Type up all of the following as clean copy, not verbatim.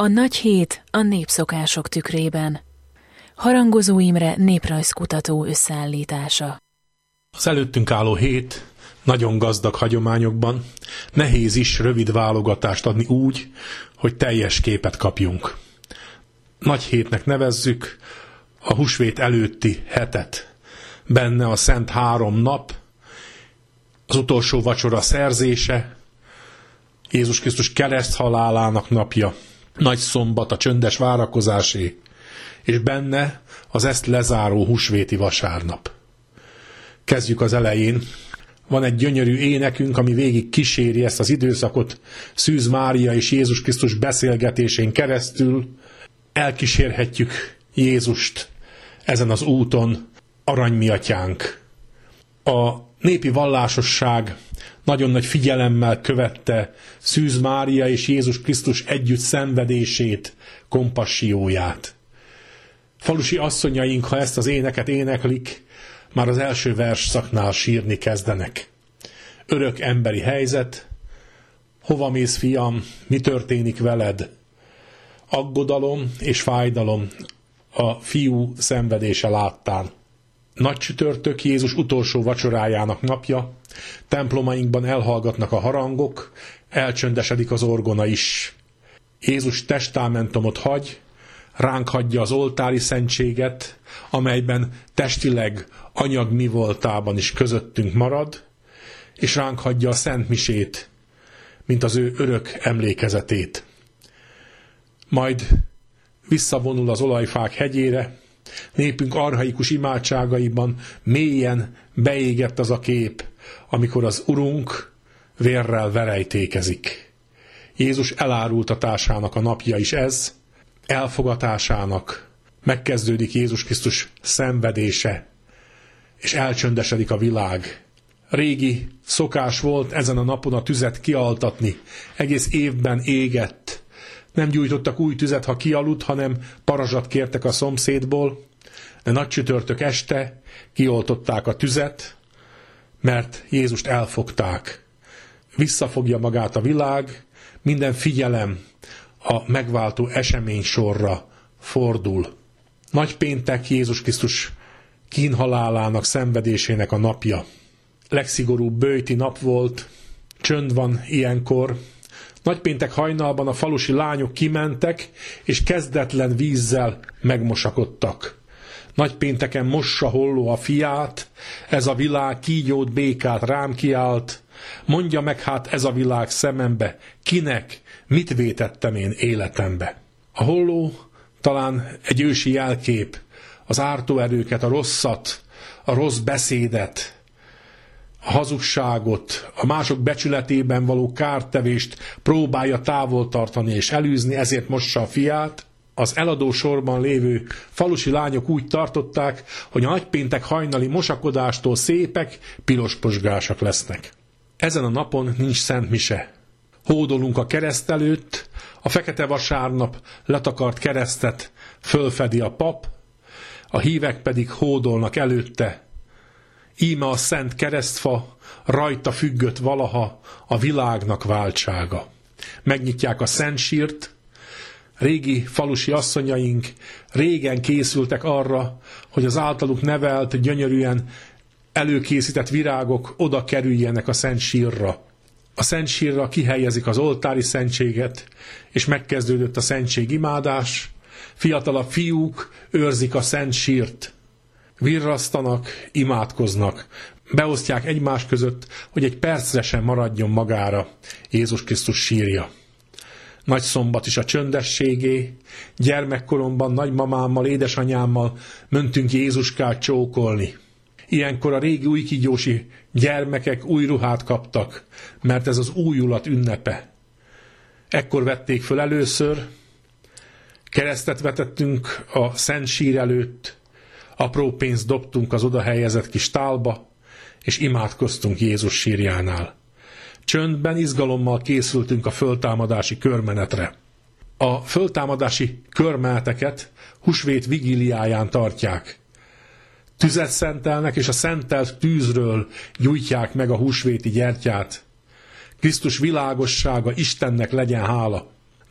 A nagy hét a népszokások tükrében. Harangozó Imre néprajzkutató összeállítása. Az előttünk álló hét nagyon gazdag hagyományokban, nehéz is rövid válogatást adni úgy, hogy teljes képet kapjunk. Nagy hétnek nevezzük a húsvét előtti hetet. Benne a szent 3 nap, az utolsó vacsora szerzése, Jézus Krisztus kereszthalálának napja, nagy szombat, a csöndes várakozásé, és benne az ezt lezáró húsvéti vasárnap. Kezdjük az elején. Van egy gyönyörű énekünk, ami végig kíséri ezt az időszakot, Szűz Mária és Jézus Krisztus beszélgetésén keresztül. Elkísérhetjük Jézust ezen az úton, Arany mi atyánk. A népi vallásosság nagyon nagy figyelemmel követte Szűz Mária és Jézus Krisztus együtt szenvedését, kompasszióját. Falusi asszonyaink, ha ezt az éneket éneklik, már az első versszaknál sírni kezdenek. Örök emberi helyzet, hova mész, fiam, mi történik veled? Aggodalom és fájdalom a fiú szenvedése láttán. Nagy csütörtök, Jézus utolsó vacsorájának napja, templomainkban elhallgatnak a harangok, elcsöndesedik az orgona is. Jézus testámentumot hagy, ránk hagyja az oltári szentséget, amelyben testileg anyag mi voltában is közöttünk marad, és ránk hagyja a szentmisét, mint az ő örök emlékezetét. Majd visszavonul az olajfák hegyére, népünk archaikus imádságaiban mélyen beégett az a kép, amikor az Urunk vérrel verejtékezik. Jézus elárultatásának a napja is ez, elfogatásának, megkezdődik Jézus Krisztus szenvedése, és elcsöndesedik a világ. Régi szokás volt ezen a napon a tüzet kialtatni, egész évben égett. Nem gyújtottak új tüzet, ha kialudt, hanem parazsat kértek a szomszédból, de nagy csütörtök este kioltották a tüzet, mert Jézust elfogták. Visszafogja magát a világ, minden figyelem a megváltó esemény sorra fordul. Nagypéntek Jézus Krisztus kínhalálának, szenvedésének a napja. Legszigorúbb böjti nap volt, csönd van ilyenkor. Nagypéntek hajnalban a falusi lányok kimentek, és kezdetlen vízzel megmosakodtak. Nagypénteken mossa holló a fiát, ez a világ kígyót, békát rám kiált. Mondja meg hát ez a világ szemembe, kinek, mit vétettem én életembe. A holló talán egy ősi jelkép, az ártóerőket, a rosszat, a rossz beszédet, a hazugságot, a mások becsületében való kártevést próbálja távol tartani és elűzni, ezért mossa a fiát. Az eladó sorban lévő falusi lányok úgy tartották, hogy a nagypéntek hajnali mosakodástól szépek, piros pozsgásak lesznek. Ezen a napon nincs szentmise. Hódolunk a kereszt előtt, a fekete vasárnap letakart keresztet fölfedi a pap, a hívek pedig hódolnak előtte. Íme a szent keresztfa, rajta függött valaha a világnak váltsága. Megnyitják a szent sírt, régi falusi asszonyaink régen készültek arra, hogy az általuk nevelt, gyönyörűen előkészített virágok oda kerüljenek a szent sírra. A szent sírra kihelyezik az oltári szentséget, és megkezdődött a szentségimádás. Fiatalabb fiúk őrzik a szent sírt. Virrasztanak, imádkoznak, beosztják egymás között, hogy egy percre sem maradjon magára Jézus Krisztus sírja. Nagy szombat is a csöndességé, gyermekkoromban nagymamámmal, édesanyámmal mentünk Jézuskát csókolni. Ilyenkor a régi újkígyósi gyermekek új ruhát kaptak, mert ez az újulat ünnepe. Ekkor vették föl először, keresztet vetettünk a szent sír előtt, apró pénzt dobtunk az oda helyezett kis tálba, és imádkoztunk Jézus sírjánál. Csöndben, izgalommal készültünk a föltámadási körmenetre. A föltámadási körmeneteket húsvét vigíliáján tartják. Tüzet szentelnek, és a szentelt tűzről gyújtják meg a húsvéti gyertyát. Krisztus világossága, Istennek legyen hála.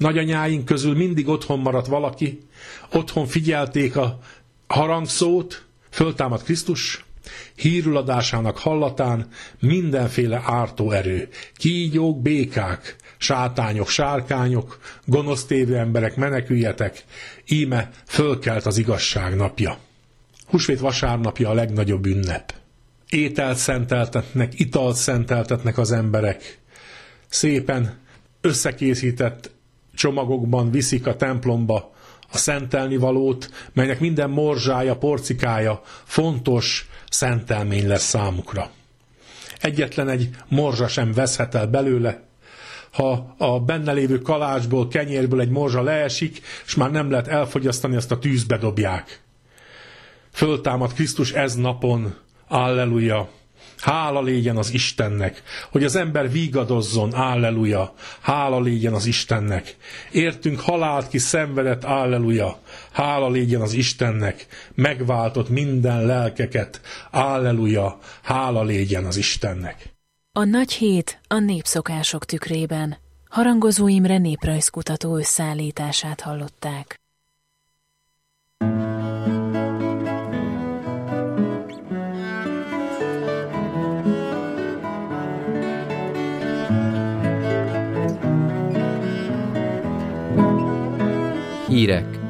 Nagyanyáink közül mindig otthon maradt valaki, otthon figyelték a harangszót, föltámad Krisztus, hírüladásának hallatán mindenféle ártó erő, kígyók, békák, sátányok, sárkányok, gonosztévő emberek, meneküljetek, íme fölkelt az igazság napja. Húsvét vasárnapja a legnagyobb ünnep. Ételt szenteltetnek, italt szenteltetnek az emberek. Szépen összekészített csomagokban viszik a templomba a szentelnivalót, melynek minden morzsája, porcikája fontos szentelmény lesz számukra. Egyetlen egy morzsa sem veszhet el belőle. Ha a benne lévő kalácsból, kenyérből egy morzsa leesik, és már nem lehet elfogyasztani, azt a tűzbe dobják. Föltámad Krisztus ez napon, alleluja! Hála légyen az Istennek, hogy az ember vígadozzon, alleluja! Hála légyen az Istennek! Értünk halált ki szenvedett, alleluja! Hála légyen az Istennek! Megváltott minden lelkeket, alleluja! Hála légyen az Istennek! A nagy hét a népszokások tükrében. Harangozó Imre néprajzkutató összeállítását hallották. Hírek.